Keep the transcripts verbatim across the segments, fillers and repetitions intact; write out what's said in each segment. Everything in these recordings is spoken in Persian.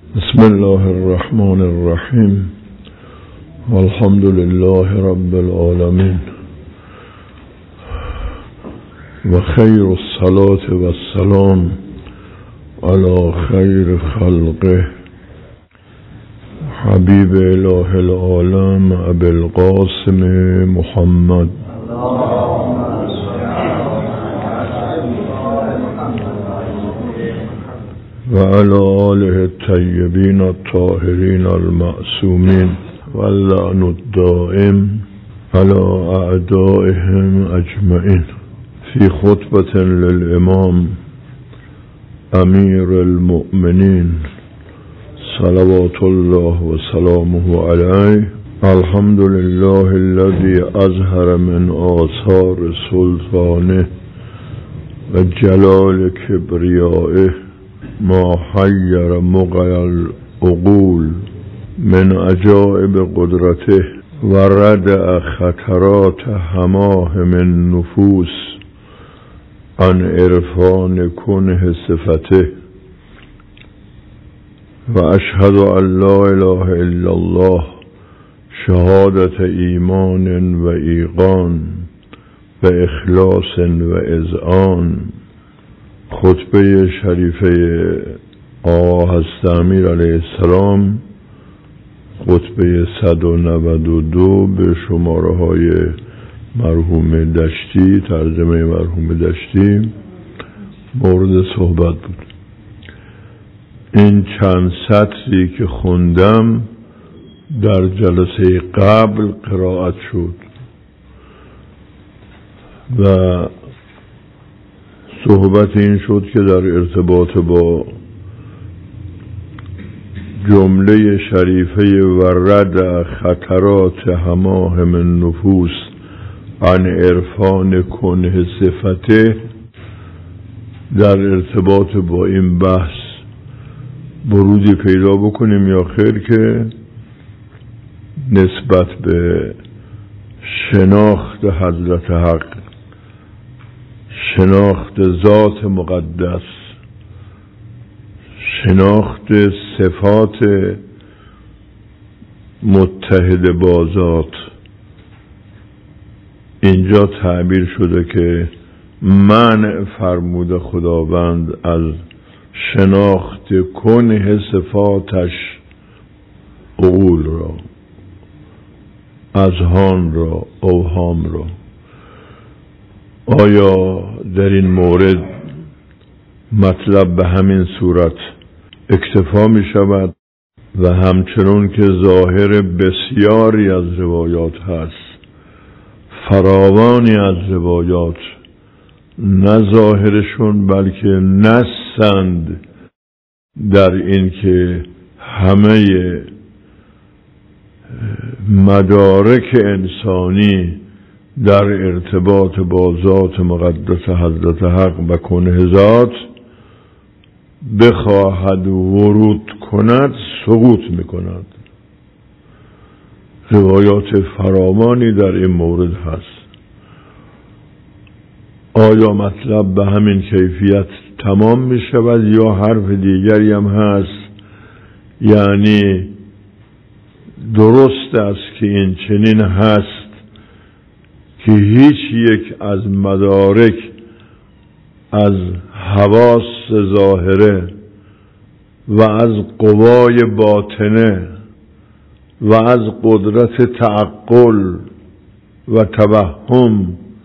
بسم الله الرحمن الرحیم والحمد لله رب العالمین و خیر الصلاة و السلام علی خیر خلقه حبیب اله العالم ابی القاسم محمد و علی آله الطیبین الطاهرین المعصومین و اللعن الدائم علی اعدائهم اجمعین. فی خطبة للامام امیر المؤمنین صلوات الله و سلامه علیه. الحمد لله الذي اظهر من آثار سلطانه و جلال کبریائه ما حیر مقی العقول من عجائب قدرته و ردع خطرات هماهم النفوس عن عرفان کنه صفته و اشهد ان لا اله الا الله شهادت ایمان و ایقان و اخلاص و اذعان. خطبه شریفه آقا حضرت امیر علیه السلام، خطبه صد و نود و دو به شماره های مرحوم دشتی، ترجمه مرحوم دشتی مورد صحبت بود. این چند سطری که خوندم در جلسه قبل قرائت شد و صحبت این شد که در ارتباط با جمله شریفه و رد خطرات هماهم النفوس عن عرفان کنه صفته، در ارتباط با این بحث برودی پیدا بکنیم یا خیر که نسبت به شناخت حضرت حق، شناخت ذات مقدس، شناخت صفات متحد با ذات، اینجا تعبیر شده که منع فرموده خداوند از شناخت کنه صفاتش عقول را، اذهان را، اوهام را. آیا در این مورد مطلب به همین صورت اکتفا می شود و همچنان که ظاهر بسیاری از روایات هست، فراوانی از روایات نه ظاهرشون بلکه نصند در این که همه مدارک انسانی در ارتباط با ذات مقدس حضرت حق و کنه ذات بخواهد ورود کند سقوط میکند. روایات فراوانی در این مورد هست. آیا مطلب به همین کیفیت تمام می شود یا حرف دیگری هم هست؟ یعنی درست است که این چنین هست که هیچ یک از مدارک از حواس ظاهره و از قوای باطنه و از قدرت تعقل و توهم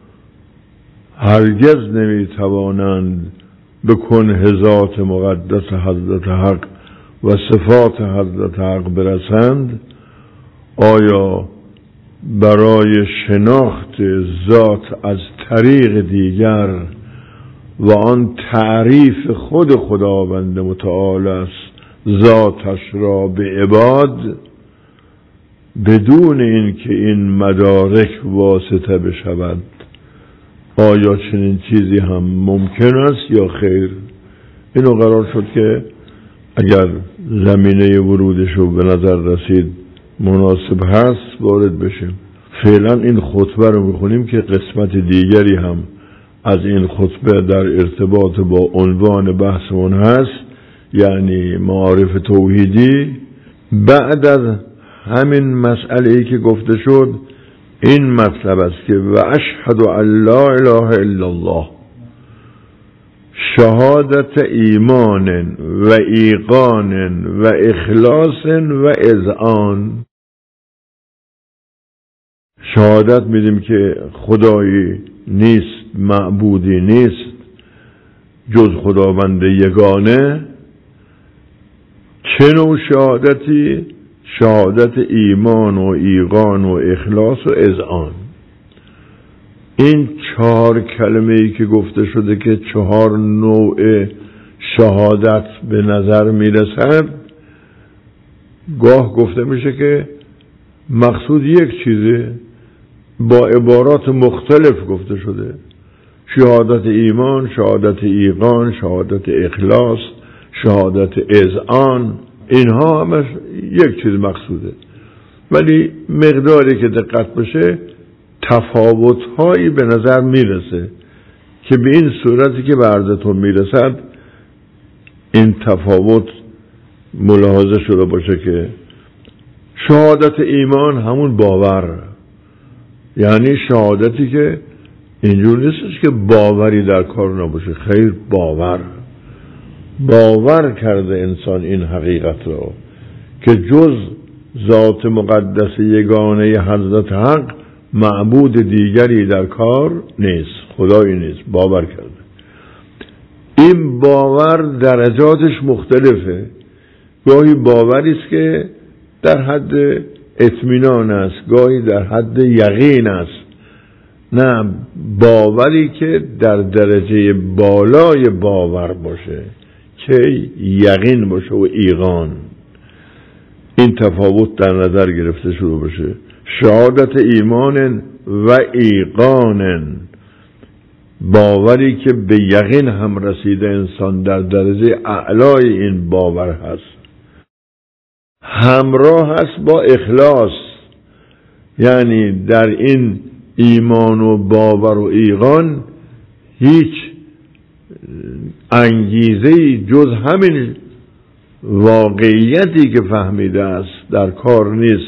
هرگز نمیتوانند به کنه ذات مقدس حضرت حق و صفات حضرت حق برسند؟ آیا برای شناخت ذات از طریق دیگر و آن تعریف خود خداوند متعال است ذاتش را به عباد بدون اینکه این مدارک واسطه بشود، آیا چنین چیزی هم ممکن است یا خیر؟ اینو قرار شد که اگر زمینه ورودش رو به نظر رسید مناسب هست وارد بشیم. فعلا این خطبه رو میخونیم که قسمت دیگری هم از این خطبه در ارتباط با عنوان بحثمون هست، یعنی معارف توحیدی، بعد از همین مسئله‌ای که گفته شد این مطلب است که و اشهد ان لا اله الا الله، شهادت ایمان و ایقان و اخلاص و اذعان. شهادت میدیم که خدایی نیست، معبودی نیست جز خداوند یگانه. چه نوع شهادتی؟ شهادت ایمان و ایقان و اخلاص و اذعان. این چهار کلمه ای که گفته شده که چهار نوع شهادت به نظر میرسد، گاه گفته میشه که مقصود یک چیزه، با عبارات مختلف گفته شده. شهادت ایمان، شهادت ایقان، شهادت اخلاص، شهادت اذعان، اینها همش یک چیز مقصوده، ولی مقداری که دقت بشه تفاوت‌هایی به نظر میرسه که به این صورتی که به عرضتون میرسد این تفاوت ملاحظه شده باشه که شهادت ایمان همون باور، یعنی شهادتی که اینجور نیستش که باوری در کار نباشه، خیر، باور باور کرده انسان این حقیقت رو که جز ذات مقدس یگانه حضرت حق معبود دیگری در کار نیست، خدایی نیست، باور کرده. این باور درجاتش مختلفه. گاهی باوری است که در حد اطمینان است، گاهی در حد یقین است، نه باوری که در درجه بالای باور باشه که یقین باشه و ایقان. این تفاوت در نظر گرفته شده باشه. شهادت ایمان و ایقان، باوری که به یقین هم رسیده انسان در درجه اعلای این باور هست، همراه هست با اخلاص، یعنی در این ایمان و باور و ایقان هیچ انگیزه‌ای جز همین واقعیتی که فهمیده است در کار نیست.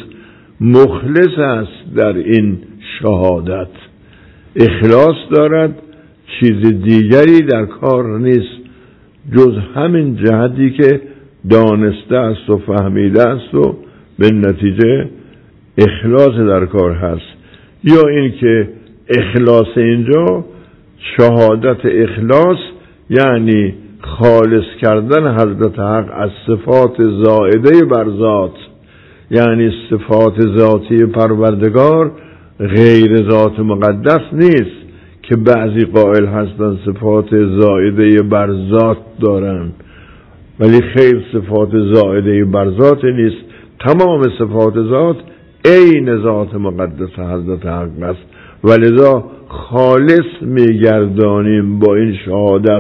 مخلص است در این شهادت، اخلاص دارد، چیز دیگری در کار نیست جز همین جهتی که دانسته است و فهمیده است و به نتیجه اخلاص در کار هست. یا این که اخلاص اینجا شهادت اخلاص یعنی خالص کردن حضرت حق از صفات زائده بر ذات، یعنی صفات ذاتی پروردگار غیر ذات مقدس نیست که بعضی قائل هستند صفات زائده بر ذات دارند، ولی خیر، صفات زائده بر ذات نیست، تمام صفات ذات عین ذات مقدس حضرت حق است. ولذا خالص میگردانیم با این شهادت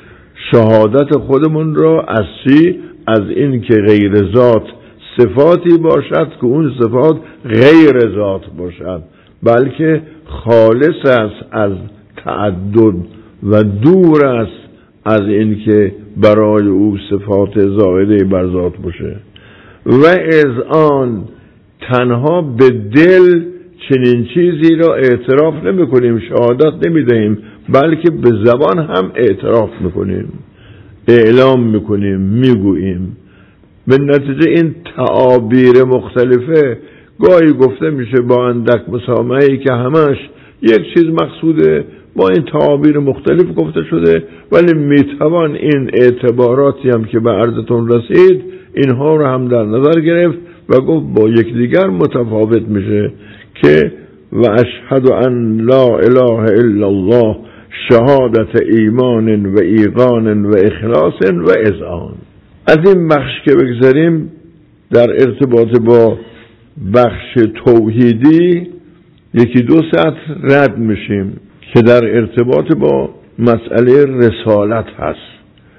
شهادت خودمون را از چی؟ از این که غیر ذات صفاتی باشد که اون صفات غیر ذات باشد، بلکه خالص است از تعدد و دور است از این که برای او صفات زائده بر ذات باشه. و اذعان، تنها به دل چنین چیزی را اعتراف نمی کنیم، شهادت نمی دهیم، بلکه به زبان هم اعتراف می کنیم، اعلام می کنیم، می گوییم. به نتیجه این تعابیر مختلفه گاهی گفته میشه با اندک مسامحه‌ای که همش یک چیز مقصوده، با این تعابیر مختلف گفته شده، ولی میتوان این اعتباراتی هم که به عرضتون رسید اینها رو هم در نظر گرفت و گفت با یکدیگر متفاوت میشه که و اشهد ان لا اله الا الله، شهادت ایمان و ایقان و اخلاص و اذعان. از این بخش که بگذاریم در ارتباط با بخش توحیدی یکی دو سطر رد میشیم که در ارتباط با مسئله رسالت هست.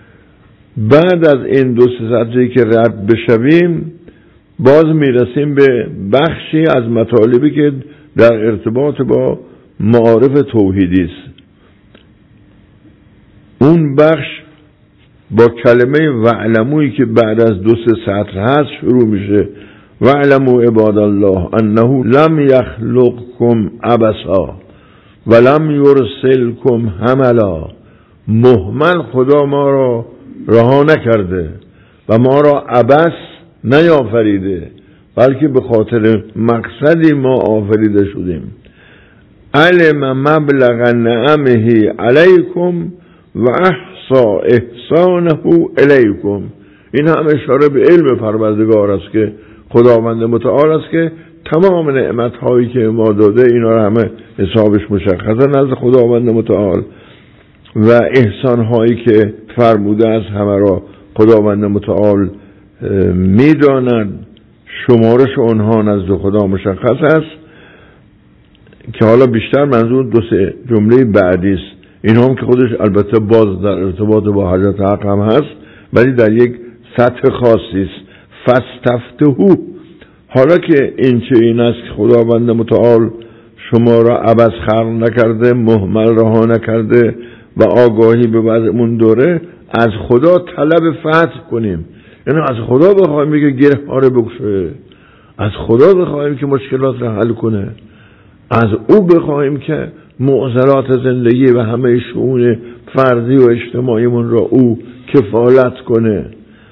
بعد از این دو سه سطری که رد بشویم باز میرسیم به بخشی از مطالبی که در ارتباط با معارف توحیدی است. اون بخش با کلمه وعلمویی که بعد از دو سه سطر هست شروع میشه. وعلموا عباد الله انه لم یخلقکم عبثا ولم یرسلکم هملا. مهمل خدا ما را رها نکرده و ما را عبث نیافریده، بلکه به خاطر مقصدی ما آفریده شدیم. علم مبلغ نعمه علیکم و احصا احسانه الیکم. این هم اشاره به علم پروردگار است که خداوند متعال است که تمام نعمت هایی که ما داده اینا را همه حسابش مشخصه نزد خداوند متعال و احسان هایی که فرموده است همه را خداوند متعال میداند. شمارش اونها نزد خدا مشخص است که حالا بیشتر منظور دو سه جمله بعدی است. این هم که خودش البته باز در ارتباط با حضرت حق هم هست ولی در یک سطح خاصی است. فاستفتحوا. حالا که این چه این است که خداوند متعال شما را عبث خلق نکرده، مهمل رها نکرده و آگاهی به وضعمون داره، از خدا طلب فتح کنیم. یعنی از خدا بخوایم که گره ها رو بگشه، از خدا بخوایم که مشکلات را حل کنه، از او بخوایم که معضلات زندگی و همه شؤون فردی و اجتماعیمون را او کفالت کنه.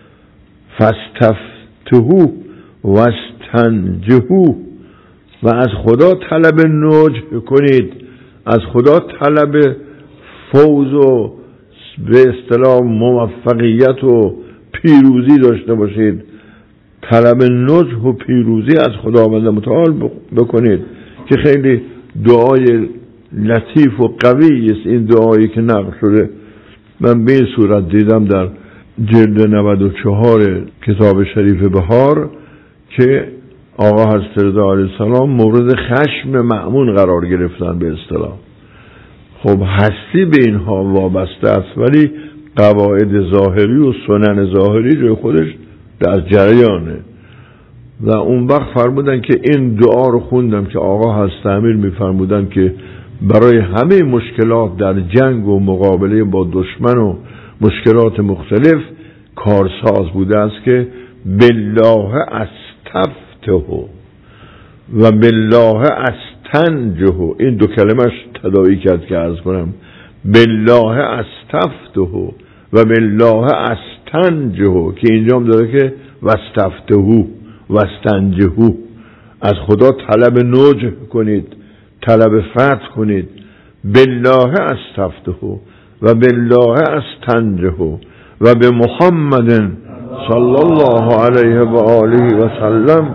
فاستفتحوا واستنجحوا. و از خدا طلب نجح کنید، از خدا طلب فوز و به اصطلاح موفقیت و پیروزی داشته باشید. طلب نجح و پیروزی از خداوند متعال بکنید که خیلی دعای لطیف و قوی است. این دعایی که نقل شده من به این صورت دیدم در جلد نود و چهار کتاب شریف بهار که آقا حضرت رضا علیه السلام مورد خشم مأمون قرار گرفتن به اصطلاح. خب هستی به اینها وابسته است ولی قواعد ظاهری و سنن ظاهری جای خودش در جریانه. و اون وقت فرمودن که این دعا رو خوندم که آقا حضرت امیر میفرمودن که برای همه مشکلات در جنگ و مقابله با دشمن و مشکلات مختلف کارساز بوده است که بالله استفتحوا و بالله استنجحوا. این دو کلمش تداعی کرد که عرض کنم بالله استفتحوا و بالله استنجحوا که اینجا هم داره که واستفتحوا واستنجحوا. از خدا طلب نجح کنید، طلب فتح کنید. بالله استفتحوا و بالله استنجحوا و به محمد صلی الله علیه و آله و سلم،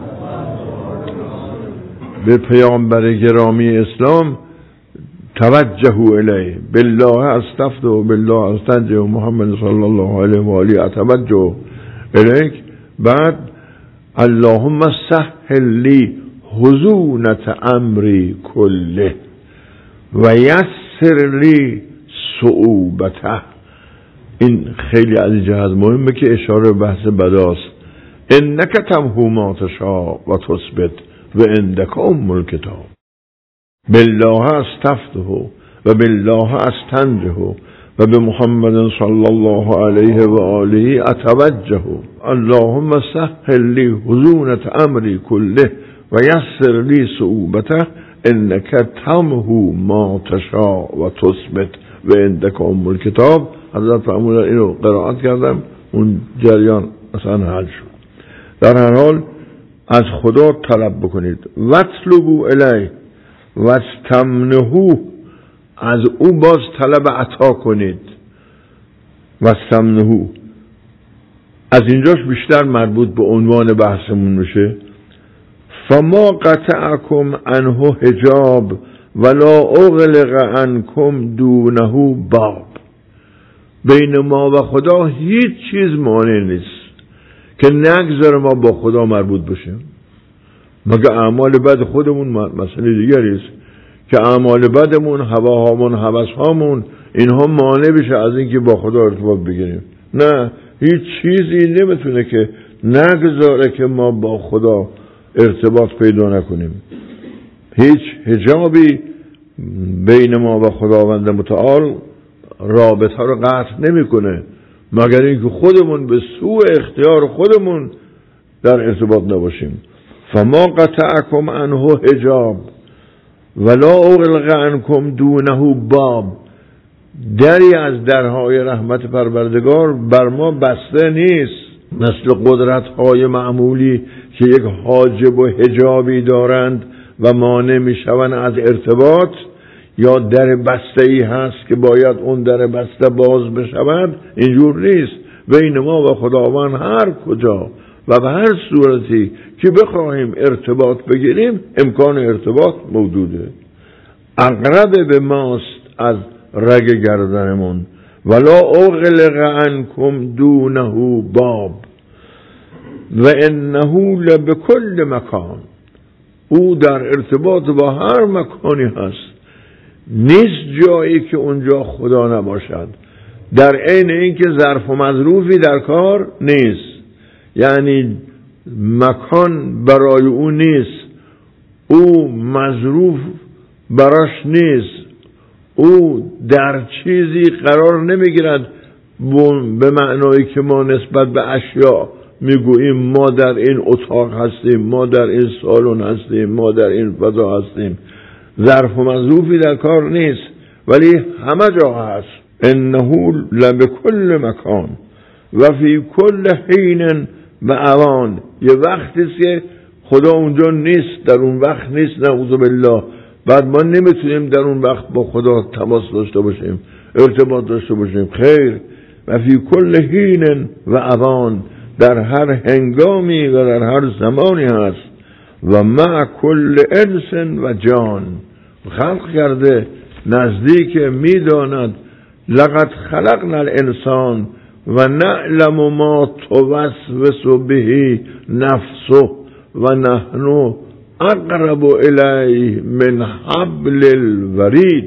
به پیامبر گرامی اسلام توجهوا الیه. بالله استفتحوا بالله استنجحوا محمد صلی الله علیه و آله اتوجه الیک. بعد اللهم سهل لی حزونة امری کله و یسر لی صعوبته. این خیلی از این جهت مهمه که اشاره به بحث بداست. انک تمحو ما تشاء و تثبت و عندک ام الکتاب. بالله استفتحوا و بالله استنجحوا و به محمد صلی الله علیه و آله اتوجه. اللهم سهل لی حزونة امری کله و یسر لی صعوبته انک تمحو ما تشاء و تثبت و عندک ام الکتاب. حضرت فرمودن اینو قرائت کردم، اون جریان اصلا حل شد. در هر حال از خدا طلب بکنید. واطلبوا الیه واستمنحوا. از او باز طلب عطا کنید. واستمنحوا از اینجاش بیشتر مربوط به عنوان بحثمون میشه. فما قطعکم عنه حجاب ولا اغلق عنکم دونه باب. بین ما و خدا هیچ چیز مانع نیست که نگذاره ما با خدا مربوط بشیم. مگه اعمال بد خودمون مسئله دیگری است که اعمال بدمون، هواهامون، هوسهامون اینها مانع بشه از اینکه با خدا ارتباط بگیریم. نه، هیچ چیزی نمیتونه که نگذاره که ما با خدا ارتباط پیدا نکنیم. هیچ حجابی بین ما و خداوند متعال رابطه رو قطع نمیکنه، مگر اینکه خودمون به سوء اختیار خودمون در ارتباط نباشیم. فما قطعکم عنه حجاب ولا اغلق عنکم دونه باب. دری از درهای رحمت پروردگار بر ما بسته نیست، مثل قدرت‌های معمولی که یک حاجب و حجابی دارند و مانع میشوند از ارتباط، یا در بسته‌ای هست که باید اون در بسته باز بشود. اینجور نیست. بین ما و خداوند هر کجا و به هر صورتی که بخواهیم ارتباط بگیریم امکان ارتباط موجوده. اقرب به ماست از رگ گردنمون. ولا اغلق عنکم دونه باب و انه لبکل مکان. او در ارتباط با هر مکانی هست، نیست جایی که اونجا خدا نباشد. در عین اینکه ظرف و مظروفی در کار نیست، یعنی مکان برای او نیست، او مظروف براش نیست، او در چیزی قرار نمیگیرد به معنایی که ما نسبت به اشیاء میگوییم ما در این اتاق هستیم، ما در این سالن هستیم، ما در این فضا هستیم. ظرف و مظروفی در کار نیست، ولی همه جا هست. انه لبکل مکان و فی کل حین و اوان. یه وقتی که خدا اونجا نیست، در اون وقت نیست، نعوذ بالله. بعد ما نمیتونیم در اون وقت با خدا تماس داشته باشیم، ارتباط داشته باشیم. خیر، و فی کل حین و اوان، در هر هنگامی و در هر زمانی هست. و مع کل انس و جان، خلق کرده نزدیک میداند. لقد خلقنا الانسان و نعلم ما توسوس به نفسه و نحن اقرب الیه من حبل الورید.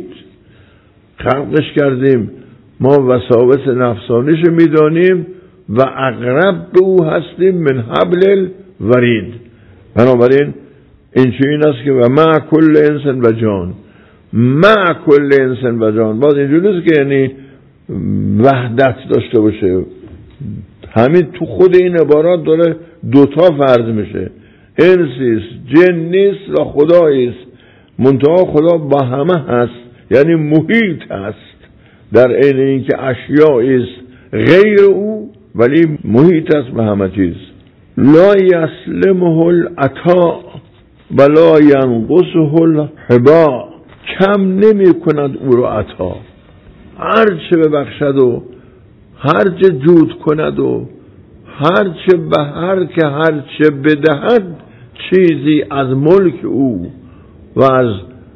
خلقش کردیم، ما وساوس نفسانیش میدانیم و اقرب به او هستیم من حبل الورید. بنابراین این چیزی است که و مع کل انسان و جان، مع کل انسان و جان. باز اینجوری نیست که یعنی وحدت داشته باشه. همین تو خود این عبارات داره دوتا فرض میشه، انسیست، جن نیست و خداییست. منتها خدا با همه هست، یعنی محیط هست، در عین اینکه اشیاییست غیر او ولی محیط است به همه چیز. لا یسلمه العطا ولا ینقصه الحبا. کم نمی کند او را عطا، هر چه ببخشد و هر چه جود کند و هر چه به هر که هر چه بدهد چیزی از ملک او و از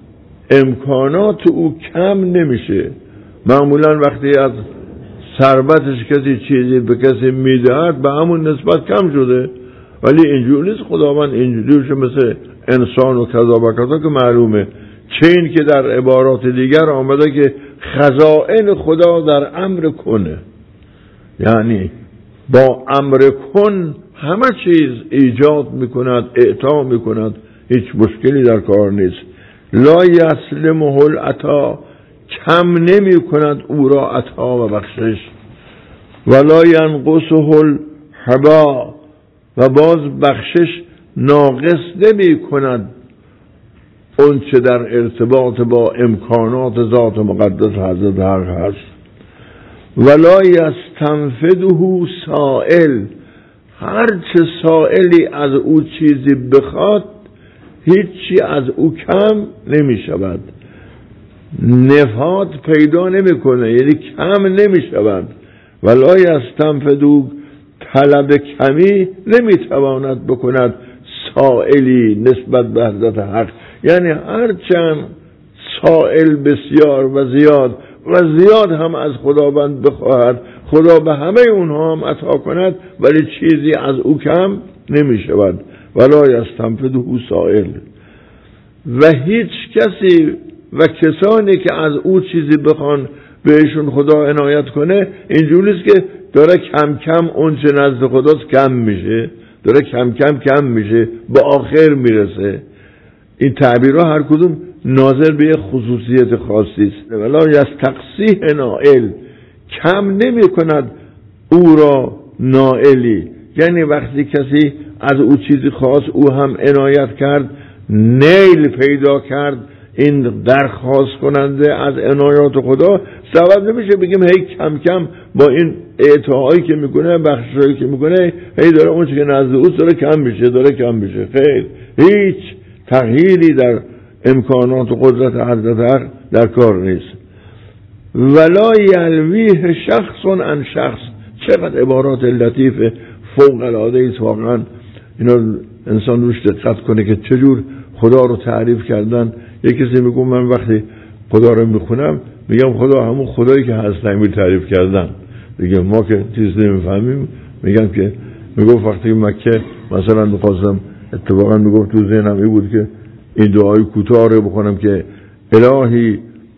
امکانات او کم نمیشه. معمولا وقتی از ثروتش کسی چیزی به کسی میدهد به همون نسبت کم شده، ولی اینجور نیست. خداوند اینجوریشه مثل انسان و کذا و کذا که معلومه. چه این که در عبارات دیگر آمده که خزائن خدا در امر کنه، یعنی با امر کن همه چیز ایجاد میکند، اعطا میکند، هیچ مشکلی در کار نیست. لا یسلمه العطا، کم نمی کند او را عطا و بخشش. ولا ینقصه الحبا، و باز بخشش ناقص نمی کند اون چه در ارتباط با امکانات ذات مقدس حضرت حق هست. ولا یستنفده سائل، هر چه سائلی از او چیزی بخواد هیچی از او کم نمی شود، نفاد پیدا نمی کنه، یعنی کم نمی شود. ولا یستنفده، طلب کمی نمی تواند بکند سائلی نسبت به حضرت حق. یعنی هر چند سائل بسیار و زیاد و زیاد هم از خداوند بخواهد، خدا به همه اونها هم عطا کند، ولی چیزی از او کم نمی شود. ولا یستنفده سائل. و هیچ کسی و کسانی که از او چیزی بخوان بهشون خدا عنایت کنه، اینجوری است که داره کم کم اون چه نزد خداست کم میشه، داره کم کم کم میشه، به آخر میرسه. این تعبیرها هر کدوم ناظر به خصوصیت خاصی است. ولا یستقصیه نائل، کم نمی کند او را نائلی، یعنی وقتی کسی از او چیزی خواست او هم عنایت کرد، نیل پیدا کرد. این درخواست کننده از عنایات خدا سبب نمیشه بگیم هی کم کم با این اعطاهایی که میکنه، بخشایی که میکنه، هی داره اون چیزی که نزد اوست داره کم میشه داره کم میشه. خیر، هیچ تغییری در امکانات و قدرت حضرت در کار نیست. ولا یلویه شخص عن شخص. چقدر عبارات لطیف فوق العاده است واقعا. اینا انسان روش دقت کنه که چجور خدا رو تعریف کردن. یک کسی میگم من وقتی خدا رو میخونم میگم خدا همون خدایی که هست نمیل تعریف کردن دیگه، ما که چیز نمیفهمیم. میگم که میگفت وقتی مکه مثلا میخواستم، اتفاقا میگفت تو ذهنم این بود که این دعای کوتاه رو بکنم که الهی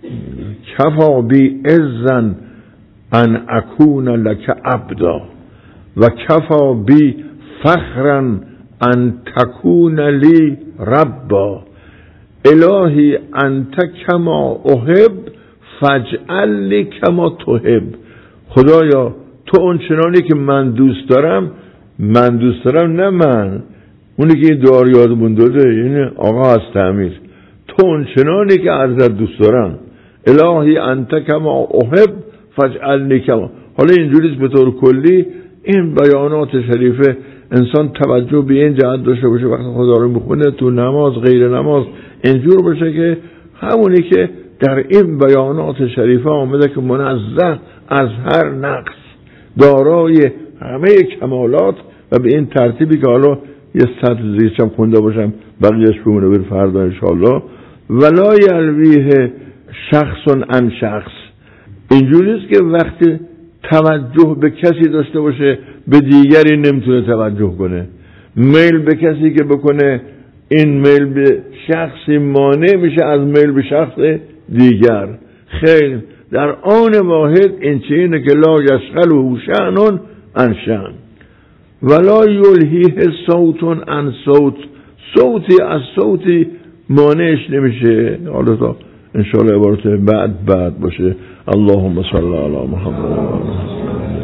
کفا بی عزن ان اکون لک عبدا و کفا بی فخرا ان تکون لی ربا. الهی انت کما احب فاجعل لی کما تحب. خدایا تو اون چنانی که من دوست دارم من دوست دارم، نه من اونی که این دعا یادمون داده، این آقا از تعمیر، تو اون چنانی که ازت دوست دارم. الهی انت کما احب فاجعلنی کما. حالا اینجوریست به طور کلی این بیانات شریفه انسان توجه به این جهت داشته باشه وقتی خدا رو میخونه تو نماز غیر نماز اینجور باشه که همونی که در این بیانات شریفه آمده که منزه از هر نقص، دارای همه کمالات و به این ترتیبی که حالا یه سطر زیرشم خونده باشم بقیهش بمونه بر فردا انشاءالله. ولا یلویه شخص عن شخص. اینجوریست که وقتی توجه به کسی داشته باشه به دیگری نمیتونه توجه کنه. میل به کسی که بکنه این میل به شخصی مانع میشه از میل به شخص دیگر. خیر، در آن واحد این چینه که لا یشغله شأن عن شأن ولا یلهیه صوت عن صوت. صوتی از صوتی مانعش نمیشه. حالا تا انشاءالله عبارت بعد بعد باشه. اللهم صل علی محمد.